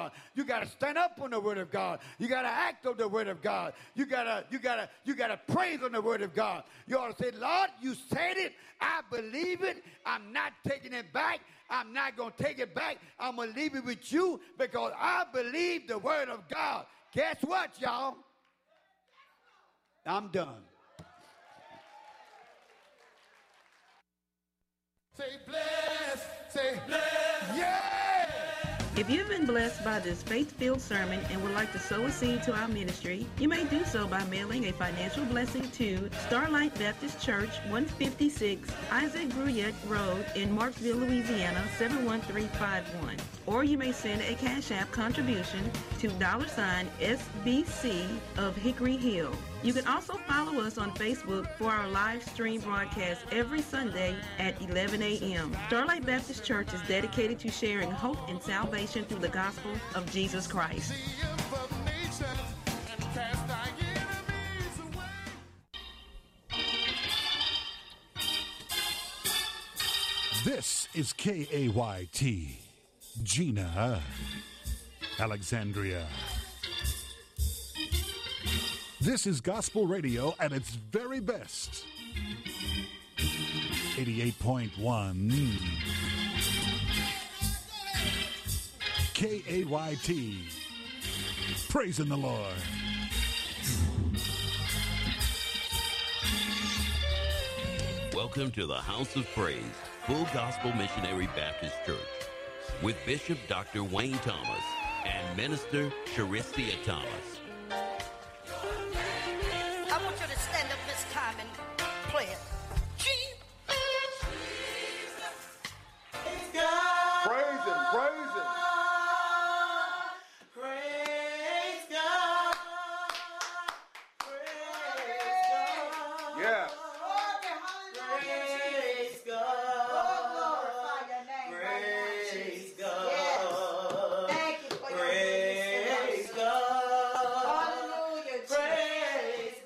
God. You got to stand up on the word of God. You got to act on the word of God. You got to praise on the word of God. You ought to say, Lord, you said it. I believe it. I'm not taking it back. I'm not going to take it back. I'm going to leave it with you because I believe the word of God. Guess what, y'all? I'm done. Say bless. Say bless. Yeah. If you've been blessed by this faith-filled sermon and would like to sow a seed to our ministry, you may do so by mailing a financial blessing to Starlight Baptist Church, 156 Isaac Bruyette Road in Marksville, Louisiana, 71351. Or you may send a Cash App contribution to $SBC of Hickory Hill. You can also follow us on Facebook for our live stream broadcast every Sunday at 11 a.m. Starlight Baptist Church is dedicated to sharing hope and salvation through the gospel of Jesus Christ. This is KAYT, Gina, Alexandria. This is gospel radio at its very best. 88.1 KAYT. Praising the Lord. Welcome to the House of Praise, Full Gospel Missionary Baptist Church, with Bishop Dr. Wayne Thomas and Minister Charistia Thomas. I want you to stand up this time and play it. Jesus. Praise God. Praise him, praise him. Praise God. Praise God. Yeah. Praise God. Glorify your name. Praise God. Yes. Thank you for your Praise God. Hallelujah. Praise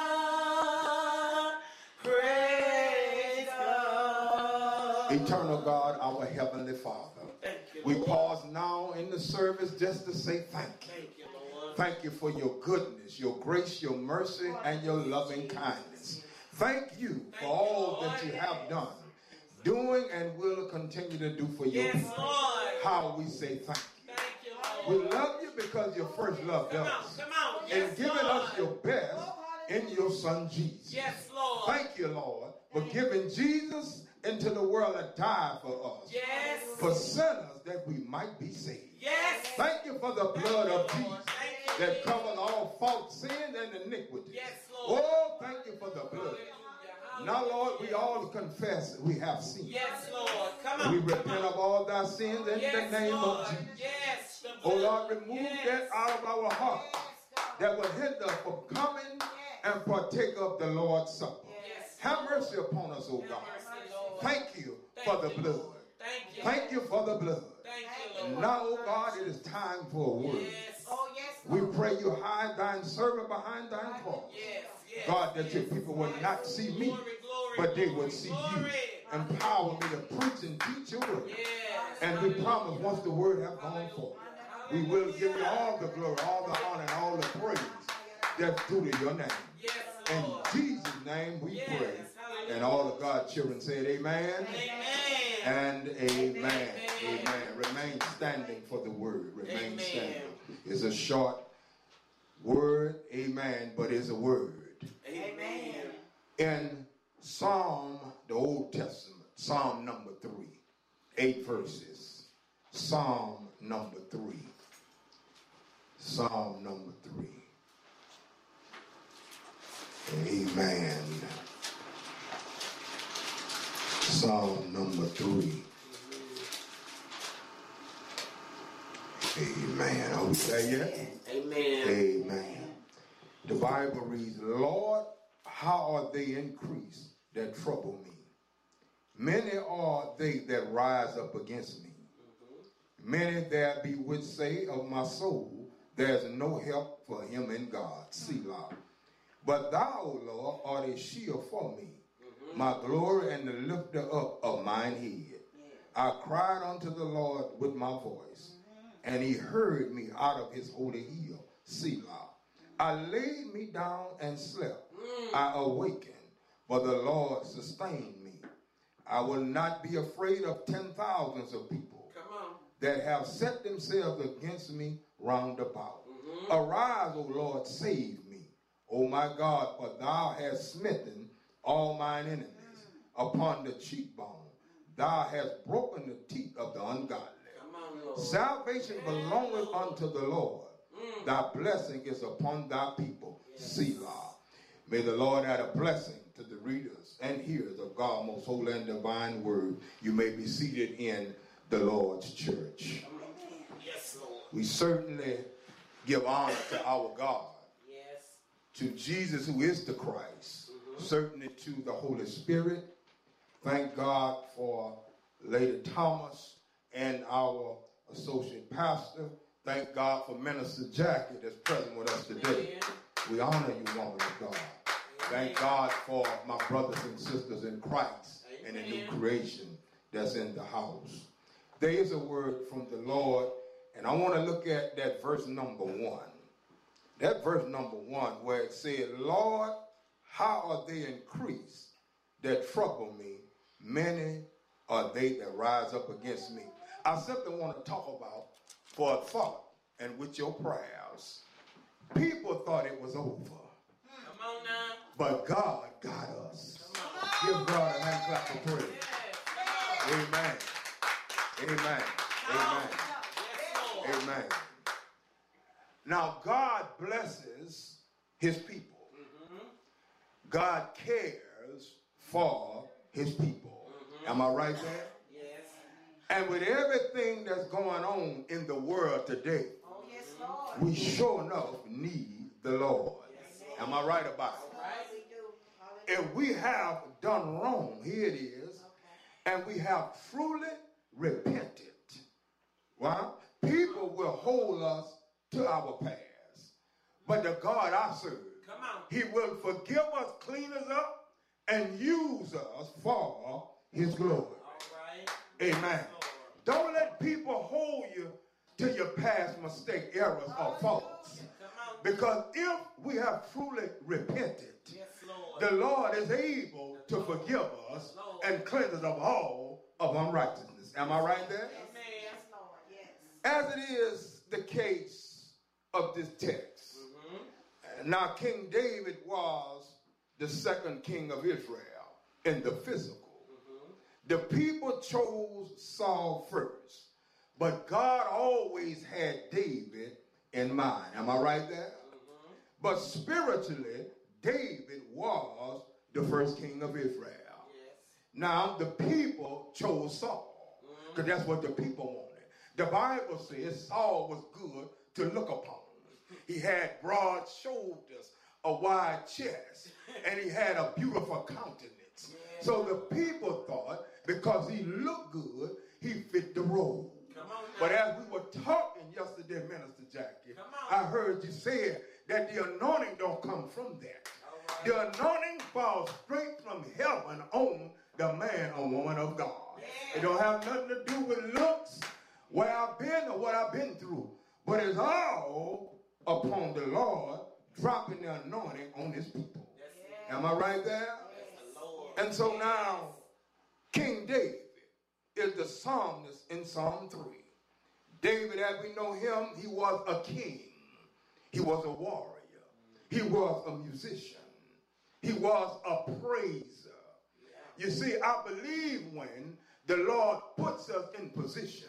God. Praise God. Eternal God, our Heavenly Father. Thank you, We Lord. pause now in the service just to say thank you. Thank you, Lord. Thank you for your goodness, your grace, your mercy, and your loving kindness. Thank you for all that you have done, doing, and will continue to do for your Yes, people. Lord. How we say thank you. Thank you, Lord. We love you because you first loved Come us on, come on. and Yes, given Lord. us your best in your Son Jesus. Yes, Lord. Thank you, Lord, for giving Jesus into the world to die for us. Yes. For sinners that we might be saved. Yes. Thank you for the blood of Thank you, Lord. Jesus Thank you. that covers all fault, sin, and iniquity. Yes, Lord. Oh, thank you for the blood. Hallelujah. Now, Lord, we all confess that we have sinned. Yes, Lord. Come on. We come repent on. of all thy sins in Yes, the name Lord. of Jesus. Yes. the Oh, blood. Lord, remove Yes. that out of our heart that will hinder us from coming and partake of the Lord's Supper. Yes. Have mercy upon us, oh Have God. mercy, Lord. Thank you Thank for the you, blood. Lord. Thank you. Thank you for the blood. Thank you, And Lord. now, oh God, it is time for a word. Yes. Oh, yes. We pray you hide thine servant behind thine cross. Yes. Yes. God, that your people would not see me, Glory, glory, but they glory, would see glory. you. Empower me to preach and teach your word. Yes. And we promise once the word have gone forth, we will give you all the glory, all the honor, and all the praise that's due to your name. Yes, In Lord. Jesus' name we Yes. pray. Hallelujah. And all of God's children said amen. Amen. And amen. Amen. Amen. Remain standing for the word. Remain Amen. standing. It's a short word, amen, but it's a word. Amen. In Psalm, the Old Testament, Psalm number 3, 8 verses. Psalm number 3. Psalm number 3. Amen. Psalm number 3. Amen. Are we there yet? Amen. Amen. The Bible reads, Lord, how are they increased that trouble me? Many are they that rise up against me. Many there be which say of my soul, there is no help for him in God. Selah. But thou, O Lord, art a shield for me, my glory and the lifter up of mine head. I cried unto the Lord with my voice, and he heard me out of his holy hill, Selah. I laid me down and slept. I awakened, for the Lord sustained me. I will not be afraid of 10,000s of people that have set themselves against me round about. Arise, O Lord, save me. O my God, for thou hast smitten all mine enemies upon the cheekbone. Thou hast broken the teeth of the ungodly. Salvation belongeth unto the Lord. Thy blessing is upon thy people. Selah. May the Lord add a blessing to the readers and hearers of God's most holy and divine word. You may be seated in the Lord's church. Yes, Lord. We certainly give honor to our God, to Jesus who is the Christ, certainly to the Holy Spirit. Thank God for Lady Thomas and our associate pastor. Thank God for Minister Jackie that's present with us today. We honor you, woman of God. Thank God for my brothers and sisters in Christ and the new creation that's in the house. There is a word from the Lord, and I want to look at that verse number 1. That verse number 1 where it said, Lord, how are they increased that trouble me? Many are they that rise up against me. I simply want to talk about for a thought and with your prayers. People thought it was over. Come on now. But God got us. Give God a hand clap for praise. Amen. Amen. Amen. Amen. Now, God blesses his people. God cares for his people. Am I right there? Yes. And with everything that's going on in the world today, we sure enough need the Lord. Am I right about it? If we have done wrong, here it is, and we have truly repented, right? People will hold us to our past. But the God I serve, he will forgive us, clean us up, and use us for his glory. Amen. Don't let people hold you to your past mistake, errors, or faults. Because if we have truly repented, the Lord is able to forgive us and cleanse us of all of unrighteousness. Am I right there? As it is the case of this text. Now, King David was the second king of Israel in the physical. The people chose Saul first, but God always had David in mind. Am I right there? But spiritually, David was the first king of Israel. Now, the people chose Saul, because that's what the people wanted. The Bible says Saul was good to look upon. He had broad shoulders, a wide chest, and he had a beautiful countenance. So the people thought because he looked good, he fit the role. But as we were talking yesterday, Minister Jackie, I heard you say that the anointing don't come from that. The anointing falls straight from heaven on the man or woman of God. It don't have nothing to do with looks, where I've been or what I've been through. But it's all upon the Lord dropping the anointing on his people. Am I right there? And so now, King David is the psalmist in Psalm 3. David, as we know him, he was a king. He was a warrior. He was a musician. He was a praiser. You see, I believe when the Lord puts us in position,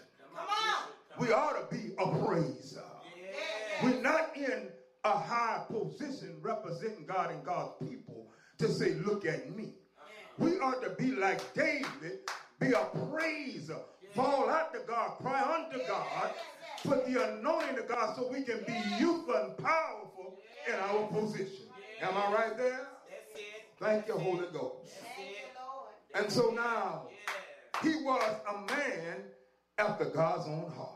we ought to be a praiser. We're not in a high position representing God and God's people to say, look at me. We ought to be like David, be a praiser. Fall out to God, cry unto God, put the anointing to God so we can be youthful and powerful in our position. Am I right there? Thank you, Holy Ghost. And so now, he was a man after God's own heart.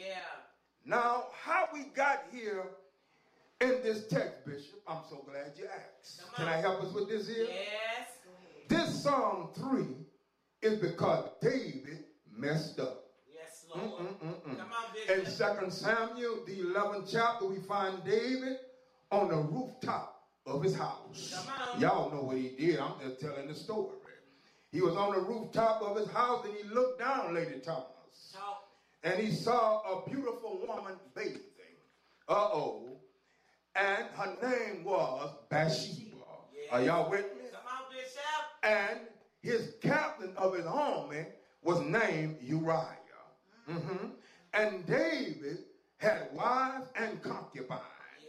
Now, how we got here in this text, Bishop, I'm so glad you asked. Can I help us with this here? Yes. This Psalm 3 is because David messed up. In 2 Samuel, the 11th chapter, we find David on the rooftop of his house. Y'all know what he did. I'm just telling the story. He was on the rooftop of his house and he looked down, Lady Thomas. And he saw a beautiful woman bathing. And her name was Bathsheba. Are y'all with me? And his captain of his army was named Uriah. And David had wives and concubines.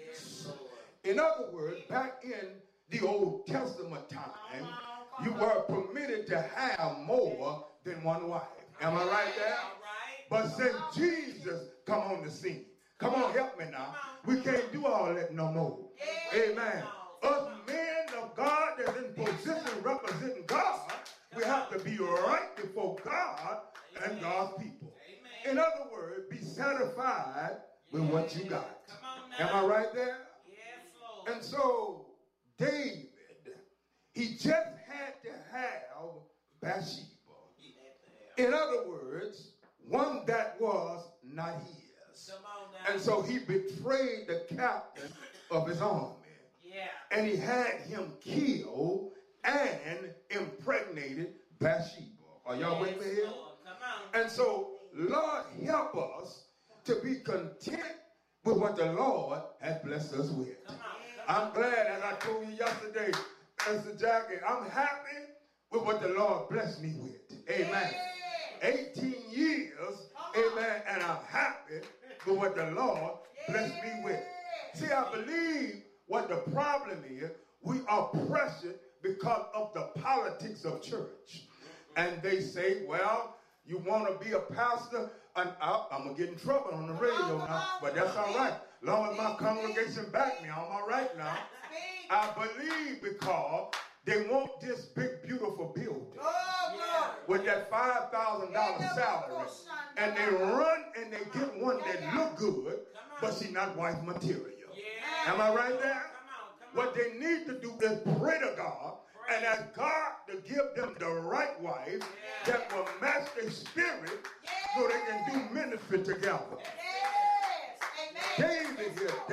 In other words, back in the Old Testament time, you were permitted to have more than one wife. Am I right there? But since Jesus come on the scene, come on, help me now. We can't do all that no more. Amen. Us men of God that's in position representing God, we have to be right before God and God's people. In other words, be satisfied with what you got. Am I right there? And so David, he just had to have Bathsheba. In other words, one that was not his. And so he betrayed the captain of his army. And he had him killed and impregnated Bathsheba. Are y'all with me here? And so, Lord, help us to be content with what the Lord has blessed us with. I'm glad, as I told you yesterday, Mr. Jackie, I'm happy with what the Lord blessed me with. Amen. 18 years, amen, and I'm happy with what the Lord blessed me with. See, I believe what the problem is, we are pressured because of the politics of church. And they say, well, you want to be a pastor? And I'm going to get in trouble on the radio now, but that's all right. As long as my congregation back me, I'm all right now. I believe because they want this big, beautiful building with that $5,000 salary. And they run and they get one that look good, but she not wife material. Am I right there? What they need to do is pray to God and ask God to give them the right wife that will match their spirit so they can do ministry together. David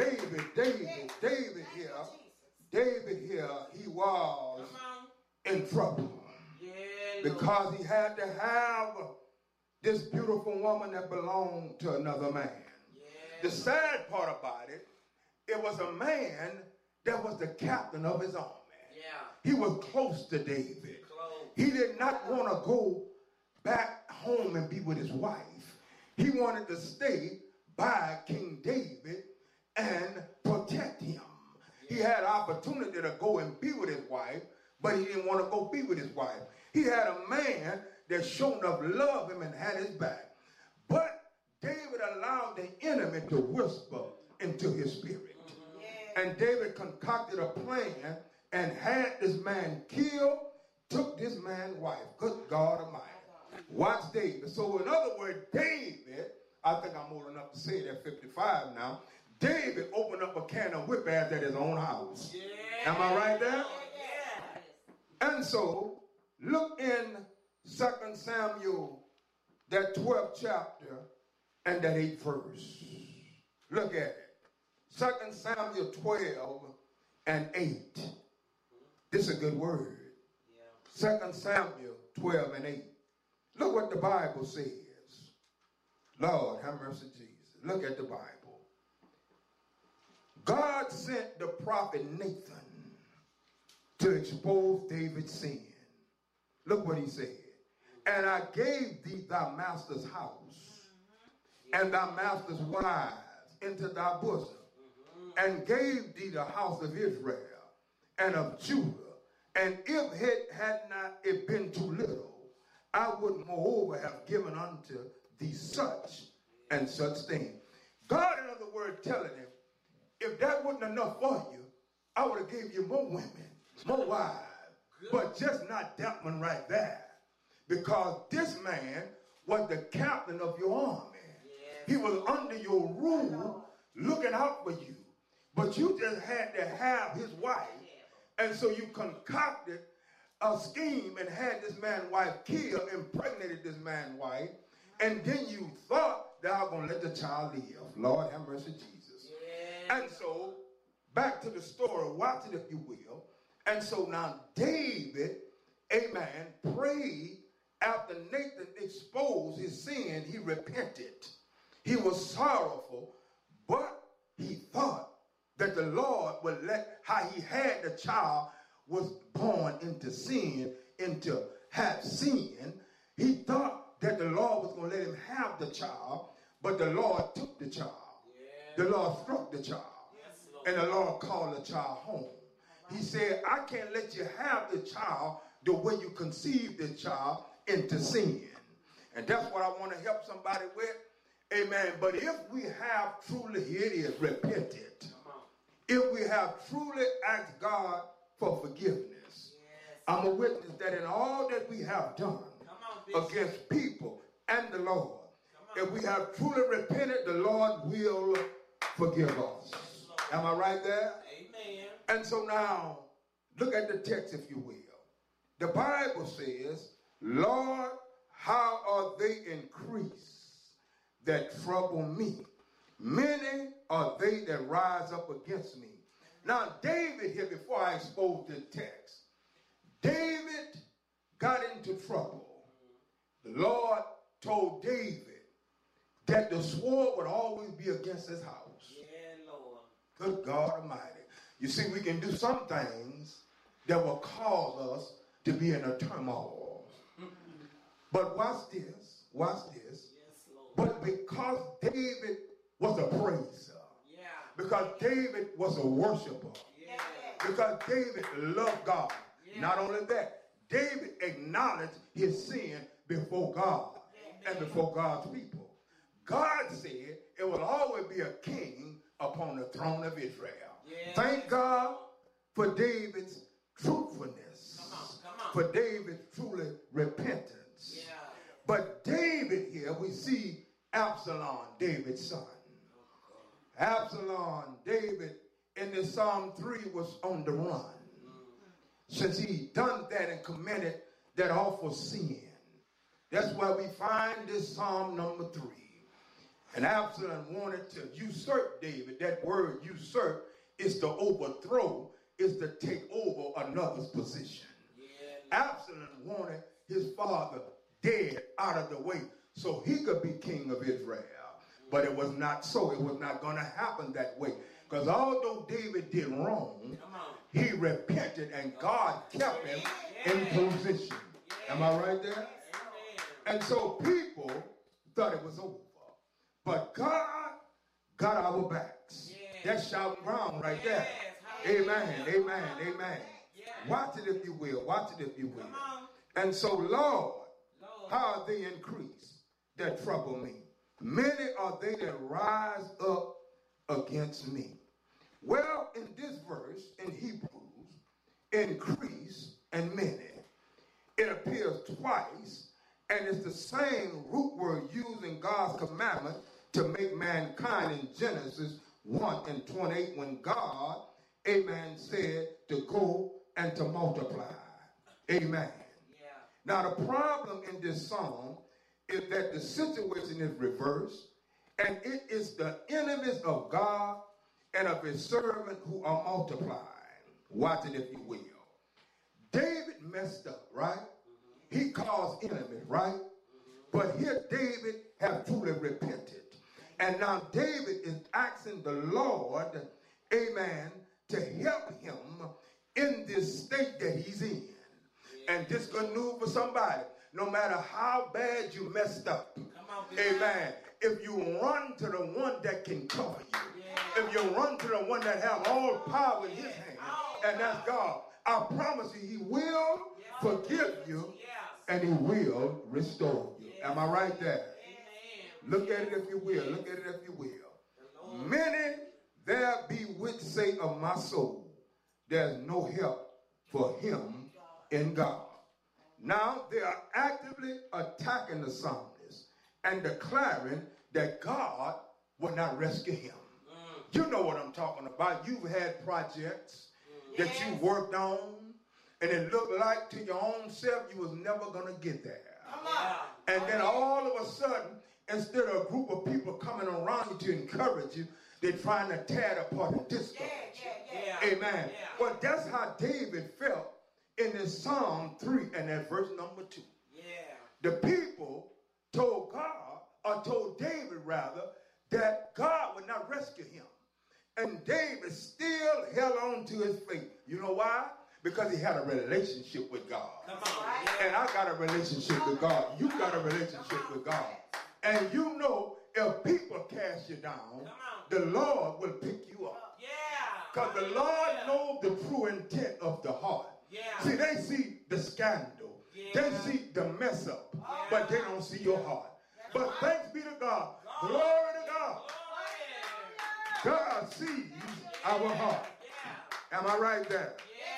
here, he was in trouble because he had to have this beautiful woman that belonged to another man. The sad part about it, it was a man that was the captain of his army. He was close to David. He did not want to go back home and be with his wife. He wanted to stay by King David and protect him. He had opportunity to go and be with his wife, but he didn't want to go be with his wife. He had a man that showed enough love him and had his back. But David allowed the enemy to whisper into his spirit. And David concocted a plan and had this man killed, took this man's wife. Good God Almighty. Watch David. So in other words, David, I think I'm old enough to say it at 55 now, David opened up a can of whip ass at his own house. Am I right there? And so, look in 2 Samuel, that 12th chapter, and that 8th verse. Look at it. 2 Samuel 12 and 8. This is a good word. 2 Samuel 12 and 8. Look what the Bible says. Lord, have mercy, Jesus. Look at the Bible. God sent the prophet Nathan to expose David's sin. Look what he said. And I gave thee thy master's house and thy master's wives into thy bosom, and gave thee the house of Israel and of Judah. And if it had not it been too little, I would moreover have given unto thee such and such things. God, in other words, telling him, if that wasn't enough for you, I would have gave you more women, more wives. But just not that one right there. Because this man was the captain of your army. He was under your rule, looking out for you. But you just had to have his wife. And so you concocted a scheme and had this man's wife killed, impregnated this man's wife. And then you thought that I was going to let the child live. Lord have mercy, Jesus. Yeah. And so, back to the story, watch it if you will. And so now David, amen, prayed after Nathan exposed his sin. He repented. He was sorrowful, but he thought that the Lord would let how he had the child was born into sin, into have sin. He thought that the Lord was going to let him have the child, but the Lord took the child. Yeah. The Lord struck the child. Yes, and the Lord called the child home. He said, I can't let you have the child the way you conceived the child into sin. And that's what I want to help somebody with. Amen. But if we have truly, here it is, repented. If we have truly asked God for forgiveness, yes, I'm a witness that in all that we have done against people and the Lord, if we have truly repented, the Lord will forgive us. Am I right there? Amen. And so now, look at the text, if you will. The Bible says, Lord, how are they increased that trouble me? Many are they that rise up against me. Now, David here, before I expose the text, David got into trouble. The Lord told David that the sword would always be against his house. Yeah, Lord. Good God Almighty. You see, we can do some things that will cause us to be in a turmoil. But watch this. Watch this. Yes, Lord. But because David was a praiser, yeah, because David was a worshiper, yeah, because David loved God, yeah, not only that, David acknowledged his sin before God, yeah, and before God's people. God said it will always be a king upon the throne of Israel. Yeah. Thank God for David's truthfulness, come on. For David's truly repentance. Yeah. But David here, we see Absalom, David's son. Absalom, David, in the Psalm 3 was on the run. Since he done that and committed that awful sin. That's why we find this Psalm number 3. And Absalom wanted to usurp David. That word usurp is to overthrow, is to take over another's position. Yeah. Absalom wanted his father dead out of the way so he could be king of Israel. But it was not so. It was not going to happen that way. Because although David did wrong, he repented and God kept him in position. Am I right there? And so people thought it was over. But God got our backs. That's shouting ground right there. Amen, amen, amen. Watch it if you will. Watch it if you will. And so, Lord, how are they increased that trouble me? Many are they that rise up against me. Well, in this verse, in Hebrews, increase and many, it appears twice, and it's the same root word used in God's commandment to make mankind in Genesis 1:28, when God, amen, said to go and to multiply. Amen. Yeah. Now, the problem in this psalm is that the situation is reversed, and it is the enemies of God and of his servant who are multiplying. Watch it if you will. David messed up, right? Mm-hmm. He caused enemies, right? Mm-hmm. But here David have truly repented. And now David is asking the Lord, amen, to help him in this state that he's in. Yeah. And this good news for somebody. No matter how bad you messed up, amen, if you run to the one that can cover you, if you run to the one that has all power in his hand, and that's God, I promise you, he will forgive you and he will restore you. Am I right there? Look at it if you will. Look at it if you will. Many there be which say of my soul, there's no help for him in God. Now they are actively attacking the psalmist and declaring that God will not rescue him. You know what I'm talking about. You've had projects that you worked on, and it looked like to your own self you was never going to get there. And then all of a sudden, instead of a group of people coming around you to encourage you, they're trying to tear it apart and discourage you. Amen. Well, that's how David felt in this Psalm 3 and that verse number 2. The people told God, or told David rather, that God would not rescue him. And David still held on to his faith. You know why? Because he had a relationship with God. And I got a relationship with God. You got a relationship with God. And you know, if people cast you down, the Lord will pick you up. Because the Lord knows the true intent of the heart. See, they see the scandal. They see the mess up. But they don't see your heart. But thanks be to God. Glory to God. God sees our heart. Am I right there?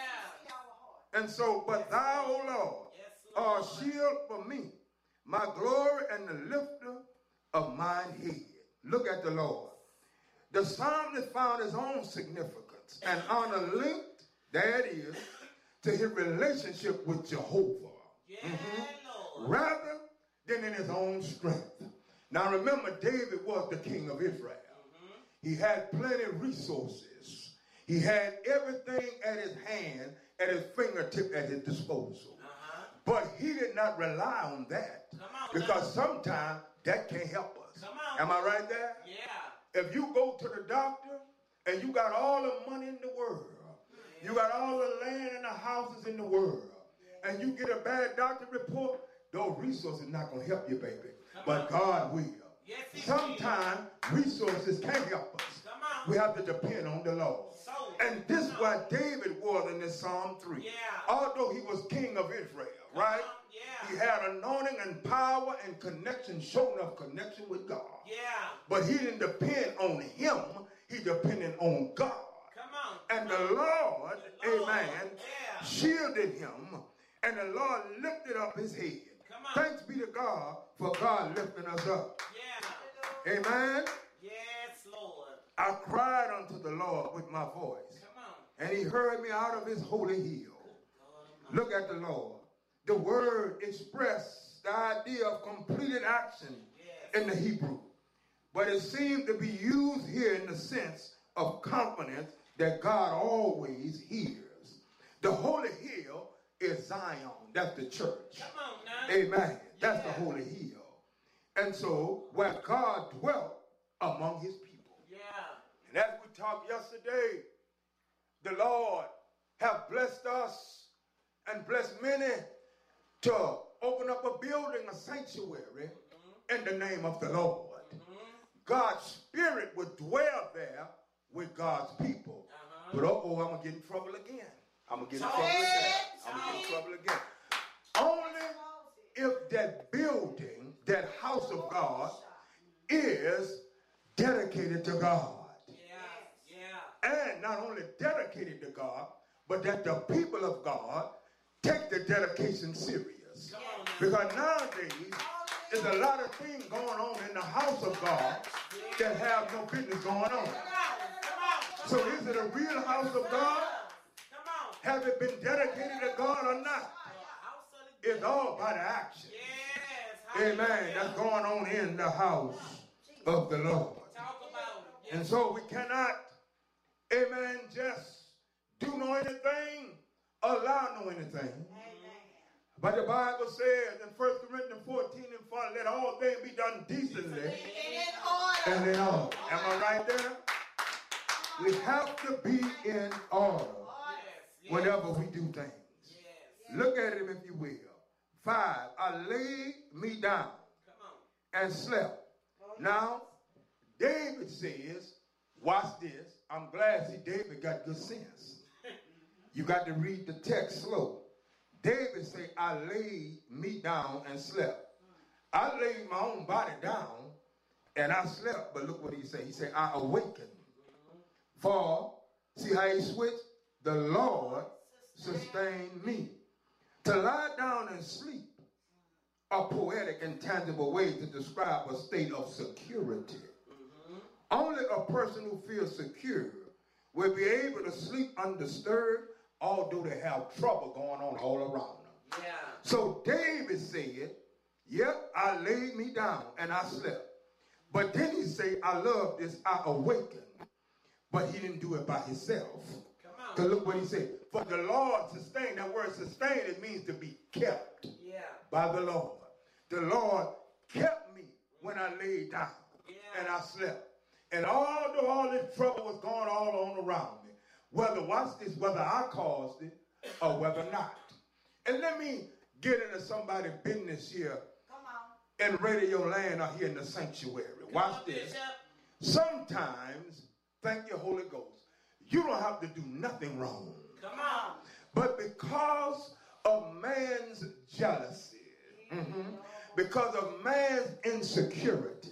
And so, but thou, O Lord, art a shield for me, my glory and the lifter of mine head. Look at the Lord. The psalmist found his own significance and honor linked, there it is, to his relationship with Jehovah. Rather than in his own strength. Now remember, David was the king of Israel. He had plenty of resources. He had everything at his hand, at his fingertip, at his disposal. But he did not rely on that. Because sometimes that can't help us. Am I right there? If you go to the doctor and you got all the money in the world, you got all the land and the houses in the world, and you get a bad doctor report, those resources not going to help you, baby. But God will. Sometimes resources can't help us. We have to depend on the Lord. And this is what David was in this Psalm 3. Although he was king of Israel, right? He had anointing and power and connection, showing enough connection with God. But he didn't depend on him. He depended on God. And the Lord, amen, shielded him. And the Lord lifted up his head. Thanks be to God for God lifting us up. Amen. Yes, Lord. I cried unto the Lord with my voice. And he heard me out of his holy hill. Look at the Lord. The word expressed the idea of completed action in the Hebrew. But it seemed to be used here in the sense of confidence that God always hears. The holy hill is Zion. That's the church. Amen. That's the holy hill. And so, where God dwelt among his people. And as we talked yesterday, the Lord have blessed us and blessed many to open up a building, a sanctuary, in the name of the Lord. God's spirit would dwell there with God's people. But I'm going to get in trouble again. I'm going to get in trouble again. I'm going to get in trouble again. Only if that building, that house of God, is dedicated to God. And not only dedicated to God, but that the people of God take the dedication serious. Because nowadays, there's a lot of things going on in the house of God that have no business going on. So is it a real house of God? Have it been dedicated to God or not? It's all by the action. Amen. That's going on in the house of the Lord. And so we cannot, amen, just do no anything, allow no anything. But the Bible says in 1 Corinthians 14 and 4, let all things be done decently and in order. Am I right there? We have to be in order whenever we do things. Look at him if you will. 5, I laid me down and slept. Now, David says, watch this. I'm glad, see, David got good sense. You got to read the text slow. David said, I laid me down and slept. I laid my own body down and I slept. But look what he said. He said, I awakened. For, see how he switched? The Lord sustained me. To lie down and sleep are poetic and tangible ways to describe a state of security. Only a person who feels secure will be able to sleep undisturbed, although they have trouble going on all around them. So David said, Yep, I laid me down and I slept. But then he say, I love this, I awakened. But he didn't do it by himself. Because look what he said. For the Lord sustained. That word sustain, it means to be kept by the Lord. The Lord kept me when I laid down and I slept. And although all this trouble was going all on around me, watch this, whether I caused it or whether not. And let me get into somebody's business here in Radio Land or here in the sanctuary. Watch this. Sometimes, thank you, Holy Ghost, you don't have to do nothing wrong. Come on. But because of man's jealousy, because of man's insecurity,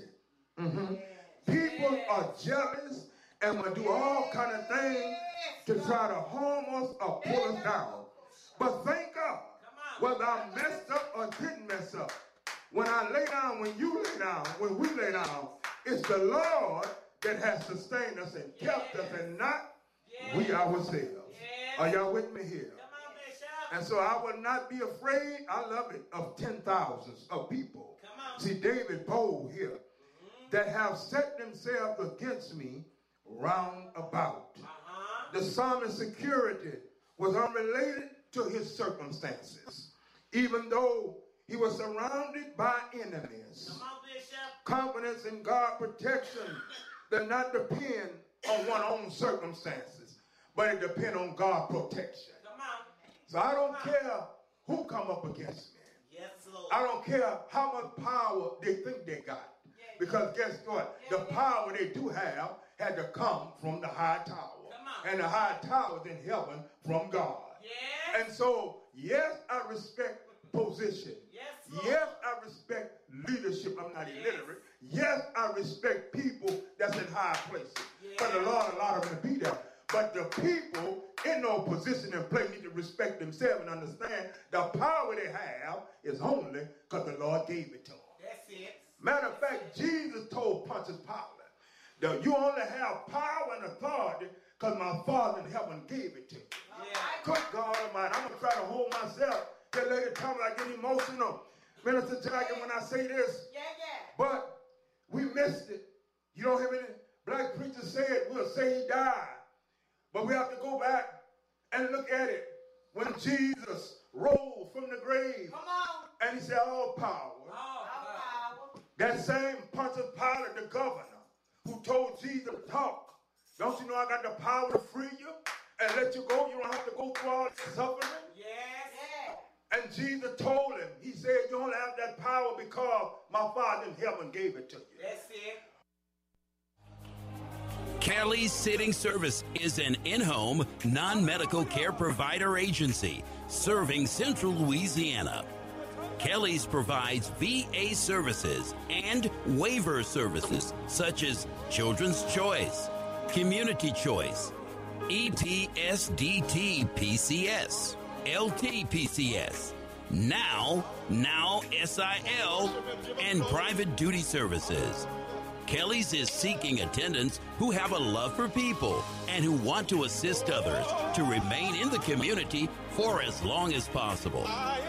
people are jealous and will do all kind of things to try to harm us or pull us down. But thank God, whether I messed up or didn't mess up, when I lay down, when you lay down, when we lay down, it's the Lord that has sustained us and kept us and not we ourselves. Are y'all with me here? And so I will not be afraid, I love it, of 10,000s of people. See, David bold here, that have set themselves against me round about. The psalmist's security was unrelated to his circumstances, even though he was surrounded by enemies. Confidence in God's protection does not depend on one's own circumstances, but it depends on God's protection. So I don't care who come up against me. I don't care how much power they think they got. Because guess what? The power they do have had to come from the high tower. And the high tower is in heaven from God. And so, yes, I respect position. Yes, I respect leadership. I'm not illiterate. Yes, I respect people that's in high places. But the Lord allowed them to be there. But the people in no position and place need to respect themselves and understand the power they have is only because the Lord gave it to them. That's it. Matter of fact, Jesus told Pontius Pilate that you only have power and authority because my Father in heaven gave it to you. Good God Almighty, I'm going to try to hold myself. That lady told me I get emotional. Minister Jackson, when I say this. But we missed it. You don't hear me? Black preachers said we'll say he died. But we have to go back and look at it. When Jesus rose from the grave. And he said, all power. That same Pontius Pilate, the governor, who told Jesus to talk. Don't you know I got the power to free you and let you go? You don't have to go through all this suffering. And Jesus told him, he said, you only have that power because my Father in heaven gave it to you. That's it. Kelly's Sitting Service is an in-home, non-medical care provider agency serving Central Louisiana. Kelly's provides VA services and waiver services such as Children's Choice, Community Choice, ETSDT PCS, LTPCS, now SIL, and private duty services. Kelly's is seeking attendants who have a love for people and who want to assist others to remain in the community for as long as possible.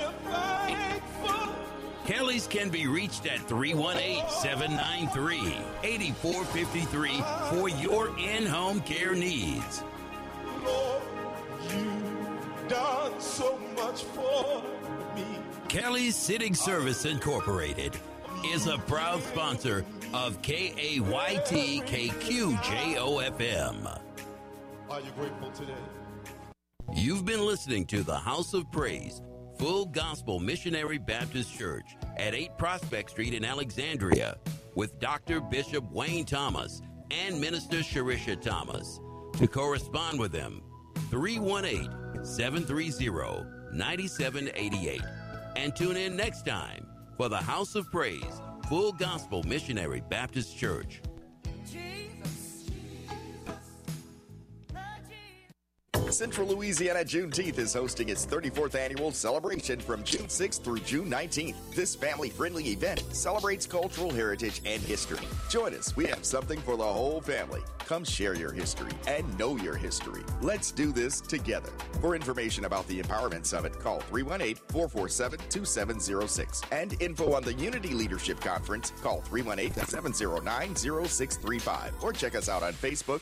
Kelly's can be reached at 318-793-8453 for your in-home care needs. Lord, you've done so much for me. Kelly's Sitting Service Incorporated is a proud sponsor of KAYT-KQJOFM. Are you grateful today? You've been listening to the House of Praise, Full Gospel Missionary Baptist Church at 8 Prospect Street in Alexandria with Dr. Bishop Wayne Thomas and Minister Sharisha Thomas. To correspond with them, 318-730-9788. And tune in next time for the House of Praise, Full Gospel Missionary Baptist Church. Central Louisiana Juneteenth is hosting its 34th annual celebration from June 6th through June 19th. This family-friendly event celebrates cultural heritage and history. Join us. We have something for the whole family. Come share your history and know your history. Let's do this together. For information about the Empowerment Summit, call 318-447-2706. And info on the Unity Leadership Conference, call 318-709-0635. Or check us out on Facebook,